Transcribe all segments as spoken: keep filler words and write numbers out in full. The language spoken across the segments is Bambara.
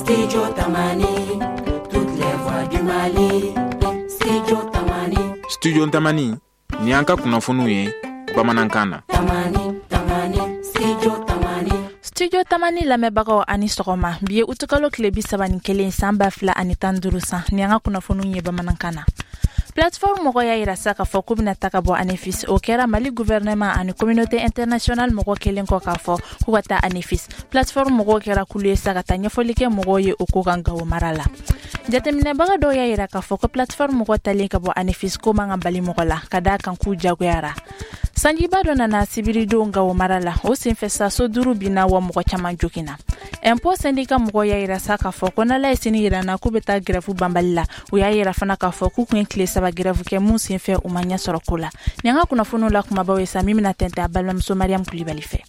Studio Tamani, toutes les voix du Mali. Studio Tamani. Studio Tamani, ni anka kunafunu ye, bamanankana. Tamani, Tamani, Studio Tamani. Studio Tamani la mebagaw ani sogoma, biye utukalo klebi sabani kele samba fla ani tandurusa, ni anka kunafunu ye bamanankana. Plateforme mogo ya ira saka fo kubina takabo anefis o kera Mali gouvernement ani communauté internationale mogo kelen ko ka fo kuwata anefis plateforme mogo kera kuluye saka tanya folike mogo ye okuganga o marala jatemine baga do ya ira ka fo ko plateforme mogo talinka bo anefis ko manga bali mogo la kada kan ku jago yara sanji bado na sibiri do nga o marala o sinfesa so duru bina wa mogo chama jokina empo syndicat mogo ya ira saka fo ko na la sini ira na kubeta grefu bambalila o ya ira fana ka fo ku kun klesa ba grefu ke mun sinfe o manya sorokola nyanga kuna funo la kuma bawe sa mimi na tente abalwa mso Mariam Kulibali fe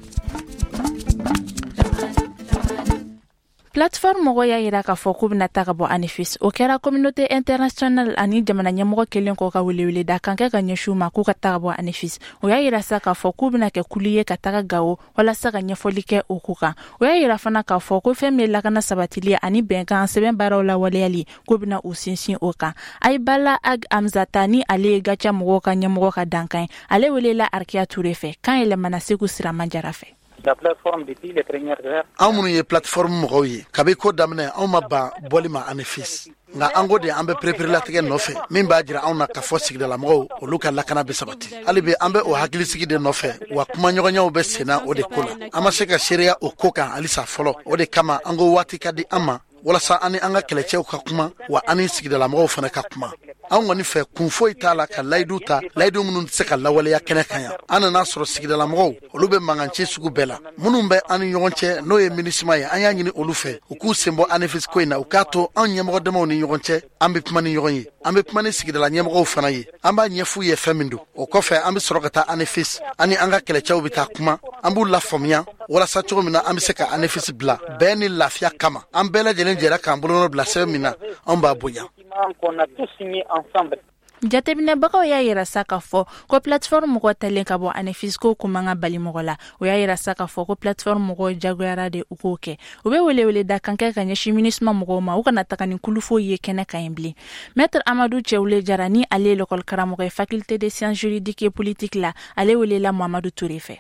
plateforme mogo ya ira ka fo kubina takabo anefis o kera communauté internationale ani jamana nyamogo kelen ko ka welewele da kanka ka nyeshuma ku ka takabo anefis o ya ira saka fo kubina ke kuliye ka taka gawo wala saka nyefolike okuka o ya ira fana ka fo ko femme la kana sabatilia ani benka seben barola waleyali kubina usinsin oka ay bala ag amzatani ale gacha mogo ka nyamogo ka dankan ale welela arkia turefe kan ele manasiku sira manjarafe la plateforme depuis les premières heures amunu ye plateforme mogo ye kabe ko damne awma ba bolima anefis nga ango de ambe prepare la tege nofe min ba jira awna ka fo sigde la mogo o luka lakana be sabati alibe ambe o hakili sigide nofe wa kuma nyogo nyawo be sena o de kola ama seka sheria o koka alisa folo o de kama ango wati kadi ama wala sa ani anga keleche ka kuma wa ani sigide la mogo fana ka kuma an wani fe kun foyi tala ka laydu ta laydu munun se ka lawale ya kene kanya ana nasoro sigida la mo olu be manganche sugu bela munun be an yonche no ye minisma ya anya nyini olu fe ku sembo anefis ko ina ukato an nyemo demo ni yonche ambe pmani yonyi ambe pmani sigida la nyemo fana yi amba nyefu ye femindo o ko fe ambe sorokata anefis ani anga kele chawbi ta kuma ambu la famia wala sa chomina ambe se ka anefis bla beni lafia kama ambela jelen jera kambulo bla semina amba boya qu'on a tous signé ensemble. Jatebine baka ya yira saka fo ko plateforme ko talenka bo anefis ko kumanga bali mogola o ya yira saka fo ko plateforme ko jagoyara de ukoke o be wele wele da kanka kanya shiminisma mogo ma o kana takani kulufo ye kena kayembli maître Amadou Chewle Jarani ale l'école karamo ko faculté des sciences juridiques et politiques la ale wele la Mamadou Touré fe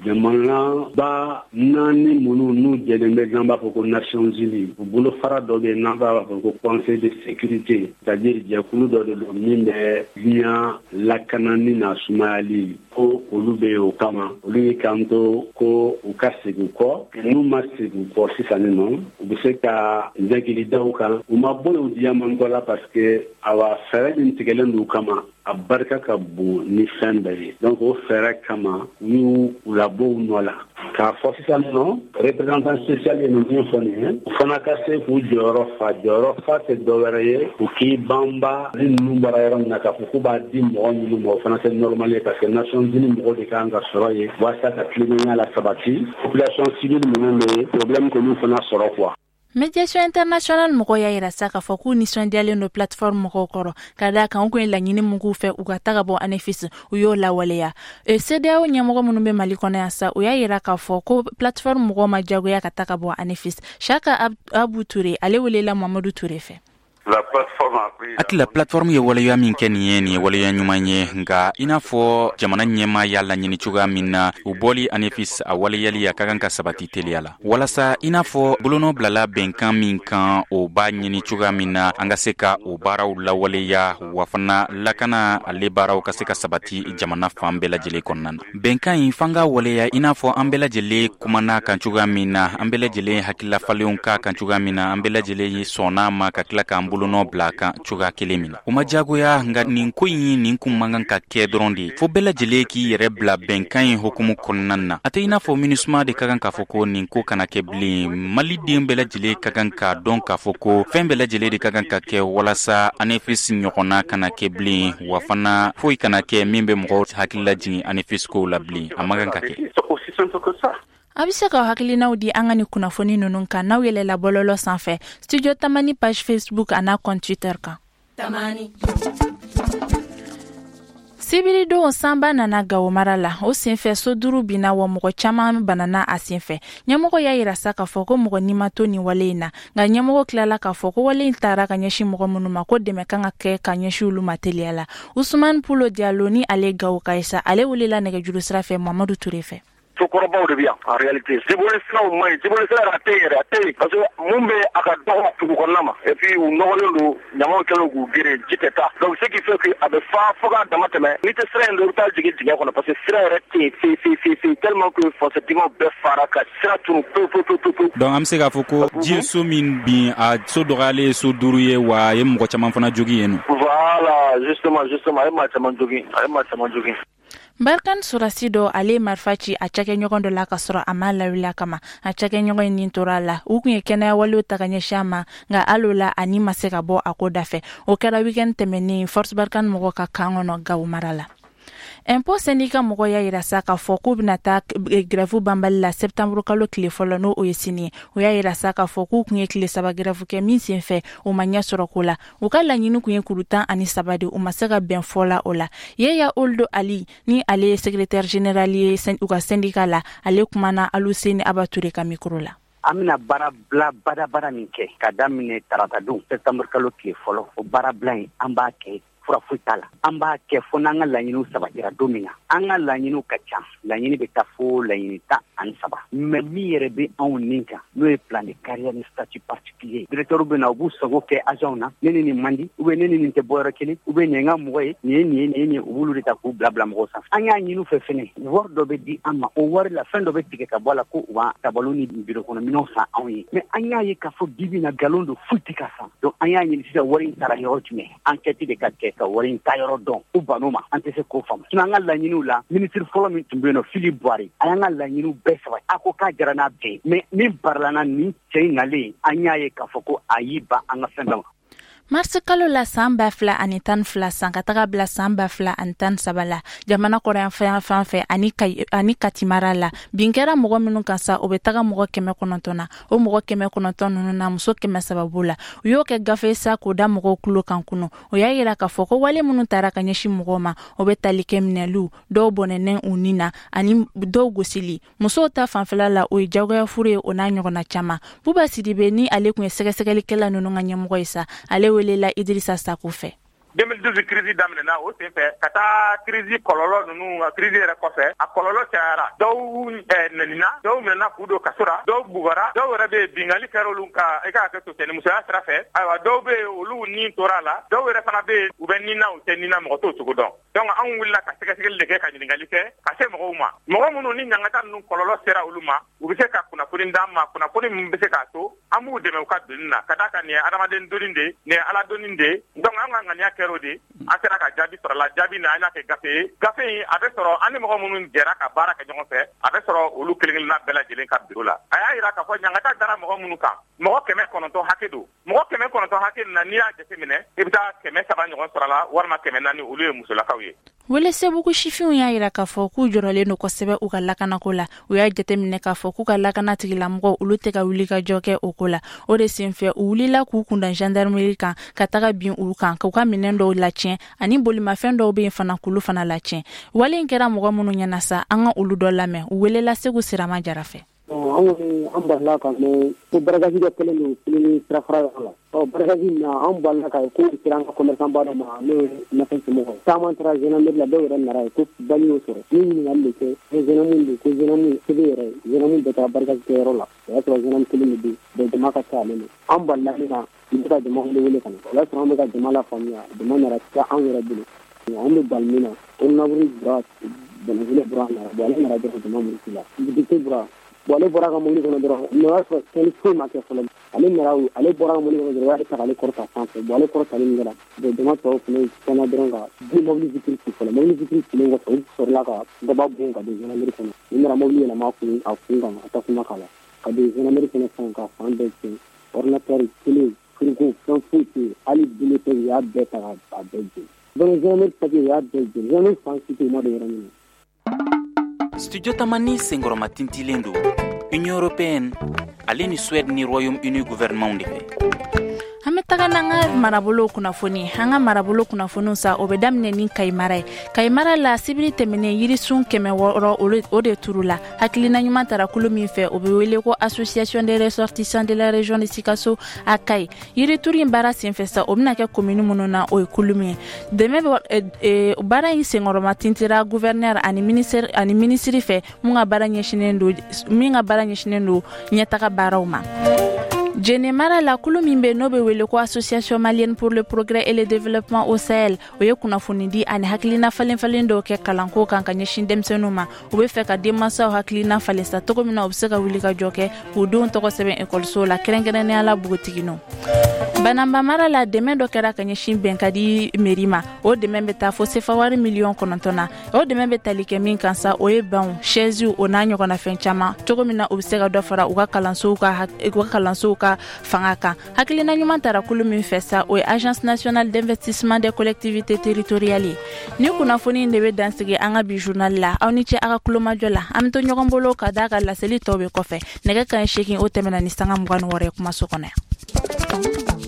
jamana ba nani munu nu jelembe gamba ko Nations Unies bulu fara dobe namba ko Conseil de sécurité c'est-à-dire jakulu do do minde via la kanani na Somalie ko olube o kama oli kanto ko ukasigu ko nu masigu ko sisani non ubiseka zakili dauka umabolo diamangola parce que awa fere intigelen du kama abarka ka bu ni fende donc o fere kama yu la bo nola ka force ça non représentant spécial et nous foni fona ka se fu joro fa joro fa se dovere ku ki bamba ni numbara yaron na ka fu ba di mo ni mo fona c'est normal parce que Nations Unies mo de kanga soroye wa sa ka clinique la sabati population civile mo ne problème que nous fona soro quoi. Mediation internationale mogo ya ira saka foku ni sondiale no plateforme mogo koro kada kan ko la nyini mugu fe ugataga bo anefis uyo la waleya e C D A O nyamogo munumbe malikona ya sa uya ira ka foku plateforme mogo majago ya kataka bo anefis shaka ab, Abu Touré ale welela Mamadou Touré fe la plateforme ati la plateforme ye waleya min keniye ni waleya nyumanye nga inafo jamana nyema yalla nyini chuga minna uboli anefis a waleyali ya kaganka sabati teliala wala sa inafo bulono blala benkan min kan o ba nyini chuga minna anga seka o baraw la waleya wafana lakana ale baraw ka seka sabati jamana fambela jele konnana benkan infanga waleya inafo ambela jele kumana kan chuga minna ambela jele hakilla falionka kan chuga minna ambela jele sona ma ka klaka bulono blaka chuga kelemina uma jagoya nga nin koyi nin kumangan ka kedrondi fo bela jele ki yere bla benkan hukumu konnana ate ina fo minusma de kagan ka foko nin ko kana kebli mali dem bela jele kagan ka don ka foko fem bela jele de kagan ka ke wala sa anefis nyokona kana kebli wafana foi kana ke mimbe mgo hakilla jini anefis ko labli amagan ka ke aussi simple que ça. Abisaka hakili na udi angani kuna foni nununka na wele la bololo sanfe Studio Tamani page Facebook ana compte Twitter ka Tamani Sibiri do samba nana Gao mara la o senfɛ so duru bina wa mɔgɔ caman banana a senfɛ. Ɲɛmɔgɔ y'a yira sa k'a fɔ ko mɔgɔ ni ma to ni wale in na, nka ɲɛmɔgɔ tilala k'a fɔ ko wale in taara ka ɲɛsin mɔgɔ minnu ma ko dɛmɛ kan ka kɛ ka ɲɛsin olu ma teliya la. Usman Pulo Diallo ni ale Gao ka isa ale welela nɛgɛjuru sira fɛ Mamadu Ture fɛ. Cɛkɔrɔbaw de bi yan en réalité jibolisiraw man ɲi jibolisira a tɛ yɛrɛ a tɛ yen parce que mun bɛ a ka dɔgɔ dugu kɔnɔna ma et puis u nɔgɔlen don ɲamaw kɛlen k'u gere ji tɛ taa donc ce qui fait que a bɛ fa fo k'a dama tɛmɛ n'i tɛ sira in dɔn i bɛ taa jigin dingɛ kɔnɔ parce que sira yɛrɛ tɛ yen fe fe fe fe tellement que fɔsɛtimaw bɛɛ fara ka sira tunu pewu pewu pewu pewu. donc an bɛ se k'a fɔ ko ji so min bin a so dɔgɔyalen ye so duuru ye wa a ye mɔgɔ caman fana jogin yen nɔ. voilà justement justement a ye maa caman jogin a ye maa caman jogin. Barkan Surasi dɔ ale marifa ci a cakɛɲɔgɔn dɔ la ka sɔrɔ a ma lawuli kama a cakɛɲɔgɔn in nin tora la u kun ye kɛnɛya walew ta ka ɲɛsin a ma nka hali la ani ma se ka bɔ a ko da fɛ o kɛra weekend tɛmɛnen Force Barkan mɔgɔ ka kan kɔnɔ Gao mara la. Impôt syndicat mɔgɔ y'a yira sa k'a fɔ k'u bɛna taa grève banbali la septembre kalo tile fɔlɔ n'o o ye sini ye o y'a yira sa k'a fɔ k'u kun ye tile saba grève kɛ min sen fɛ o ma ɲɛ sɔrɔ ko la u ka laɲini kun ye kuru tan ani saba de u ma se ka bɛn fɔ la o la Yeya Oldo Ali ni ale ye secrétaire général ye u ka syndicat la ale kumana Aluseni Abature ka micro la. An bɛna baara bila badabada min kɛ ka daminɛ tarata don septembre kalo tile fɔlɔ o baara bila in an b'a kɛ fura foyi t'a la an b'a kɛ fo n'an ka laɲiniw sabatira don min na an ka laɲiniw ka ca laɲini bɛ taa fo laɲini tan ani saba mais min yɛrɛ bɛ anw nin kan n'o ye plan de carrière ni statut particulier directeur bɛ na u b'u sago kɛ agent na ne ni nin man di ou bien ne ni nin tɛ bɔ yɔrɔ kelen ou bien nin ye n ka mɔgɔ ye nin ye nin ye nin ye nin ye u b'olu de ta k'u bila bila mɔgɔw sanfɛ an y'a ɲini u fɛ fɛnɛ wari dɔ bɛ di an ma o wari la fɛn dɔ bɛ tigɛ ka bɔ a la ko u b'a tabalo ni bureau kɔnɔ minɛnw san anw ye mais an y'a ye k'a fɔ bibi na nkalon don foyi tɛ ka san donc an y'a ɲini sisan wari in taara yɔrɔ jumɛn enquête de ka kɛ ka wari in ta yɔrɔ dɔn u ban'o ma an tɛ se k'o faamu sinon an ka laɲiniw la ministre fɔlɔ min tun bɛ yen nɔ Philippe Boire a y'an ka laɲiniw bɛɛ sabati a ko k'a jara n'a bɛɛ mais min barila nin cɛ in nalen an y'a ye k'a fɔ ko a y'i ban an ka fɛn bɛɛ ma. Mars kalo la san ba fila ani tan fila san ka taga bila san ba fila ani tan saba la jamana kɔrɔyan fɛn fan fɛ ani ani katimara la bin kɛra mɔgɔ minnu kan sa o bɛ taga mɔgɔ kɛmɛ kɔnɔntɔn na o mɔgɔ kɛmɛ kɔnɔntɔn ninnu na muso kɛmɛ sababu la u y'o kɛ gafe sa k'o da mɔgɔw kulo kan kunu o y'a yira k'a fɔ ko wale minnu taara ka ɲɛsin mɔgɔw ma o bɛ tali kɛ minɛliw dɔw bɔnɛnɛ u ni na ani dɔw gosili musow ta fanfɛla la o ye jagoya furu ye o n'a ɲɔgɔnna caman Buba Sidibe ni ale kun ye sɛgɛsɛgɛlikɛla ninnu ka ɲɛmɔgɔ ye sa ale welela Idrissa Sako fɛ. deux mille douze crise daminɛna o sen fɛ ka taa crise kɔlɔlɔ ninnu crise yɛrɛ kɔfɛ a kɔlɔlɔ cayara dɔw nɛnina dɔw minɛna k'u don kaso la dɔw bugara dɔw yɛrɛ bɛ bingali kɛra olu ka i ka hakɛ to cɛnimusoya sira fɛ ayiwa dɔw bɛ olu ni tora la dɔw yɛrɛ fana bɛ u bɛ nina u tɛ nina mɔgɔ t'o cogo dɔn donc anw wulila ka sɛgɛsɛgɛli de kɛ ka ɲininkali kɛ ka se mɔgɔw ma mɔgɔ minnu ni ɲangata ninnu kɔlɔlɔ sera olu ma u bɛ se ka kunnafoni d'an ma kunnafoni min bɛ se k'a to an b'u dɛmɛ u ka donni na ka d'a kan nin ye adamaden donni de nin ye ala donni de donc an ka ŋaniya kɛra o de an sera ka jaabi sɔrɔ la jaabi na an y'a kɛ gafe ye gafe in a bɛ sɔrɔ an ni mɔgɔ minnu jɛra ka baara kɛ ɲɔgɔn fɛ a bɛ sɔrɔ olu kelen kelenna bɛɛ lajɛlen ka biro la a y'a yira k'a fɔ ɲangata dara mɔgɔ minnu kan mɔgɔ kɛmɛ kɔnɔntɔn hakɛ don mɔgɔ kɛmɛ kɔnɔntɔn hakɛ na n'i y'a jateminɛ i bɛ taa kɛmɛ saba ɲɔgɔn sɔrɔ la walima kɛmɛ naani olu ye musolakaw ye. Welesebugu sifinw y'a yira k'a fɔ k'u jɔrɔlen don kosɛbɛ u ka lakanako la u y'a jateminɛ k'a fɔ k'u ka lakana tigilamɔgɔw olu tɛ ka wuli ka jɔ kɛ o ko la o de sen fɛ u wulila k'u kunda gendarmerie kan ka taga bin u kan k'u ka minɛn dɔw lacɛn ani bolimafɛn dɔw bɛ yen fana k'olu fana lacɛn wale in kɛra mɔgɔ minnu ɲɛna sa an ka olu dɔ lamɛn u welela Segu Sirama Jara fɛ. An an balila ka mɛ ko barakaji dɔ kɛlen don kelen sirafara yɔrɔ la ɔ barakaji na an balila ka ye ko sera an ka commerçant ba dɔ ma n'o ye nafɛn somɔgɔw caman taara gendarmerie la dɔw yɛrɛ nana ye ko bali y'o sɔrɔ ni ɲininkali de kɛ ko gendarmerie de ko gendarmerie sebe yɛrɛ gendarmerie bɛ taa barakaji kɛ yɔrɔ la o y'a sɔrɔ gendarmerie kelen de bɛ yen jama ka ca ale la an balila ne na n bɛ ka jama wele wele ka na o y'a sɔrɔ an bɛ ka jama la faamuya jama nana taa an yɛrɛ bolo an bɛ bali min na o naburu bura bɛnɛfile bura nana bon ale nana dɔrɔn jama murusi la dibite bura bon ale bɔra ka mobili kɔnɔ dɔrɔn mais o y'a sɔrɔ cɛnni foyi ma kɛ fɔlɔ ale nana ale bɔra ka mobili kɔnɔ dɔrɔn o y'ale ta k'ale kɔrɔta sanfɛ bon ale kɔrɔtalen min kɛra bon jama tɔw fana kɛnɛ dɔrɔn ka di mobili vitre ci fɔlɔ mobili vitre cilen kɔfɛ u sɔrɔla ka daba bon ka don gendarmerie kɔnɔ u nana mobili yɛlɛma kun a kun kan ka tasuma k'a la ka don gendarmerie fɛnɛ fɛn ka fan bɛɛ cɛn ordinateur télé frigo fɛn foyi tɛ yen hali biletɛri u y'a bɛɛ ta k'a bɛɛ jeni donc gendarmerie papier u y'a bɛɛ jeni gendarmerie fan si tɛ yen ma don yɔrɔ min na. Studio Tamani senkɔrɔma tintilen don Union européenne ale ni Suède ni Royaume-Uni gouvernement de fɛ. An bɛ taga nanga marabolo kunnafoni hanga marabolo kunnafoni sa o be damne ni kaimara kaimara la sibiri temene yirisun keme woro o de turula hakilina nyuma tara kulumi fe o be wele ko association des ressortissants de la région de Sikasso akai yiri turi mbara sinfesta o bina ke commune munona o kulumi deme e bara yi sengoro matintira gouverneur ani ministère ani ministre fe munga bara nyeshinendo minga bara nyeshinendo nyataka barauma Jenemara la kulumimbe nobe wele ko association malienne pour le progrès et le développement au Sahel oye kuna funidi ani haklina falen falen do ke kalanko kan kanye shindem senuma obe feka demasa haklina falesta to komina obseka wilika joke budon to ko seben école so la krengene ala bugotigino banamba mara la demain do kera kanye shimben kadi merima o demain beta fo se fawari million konontona o demain beta like min kansa oye ban chezu onanyo kona fenchama to komina obseka do fara uga kalanso ka uga kalanso ka fangaka hakilina nyuma tara kulumi fesa o agence nationale d'investissement des collectivités territoriales ni kuna foni ndebe dansige anga bi journal la awni ci aka kuluma jola am to nyogombolo ka daga la seli tobe kofe nega kan shekin o temena ni sanga mugano wore kuma sokone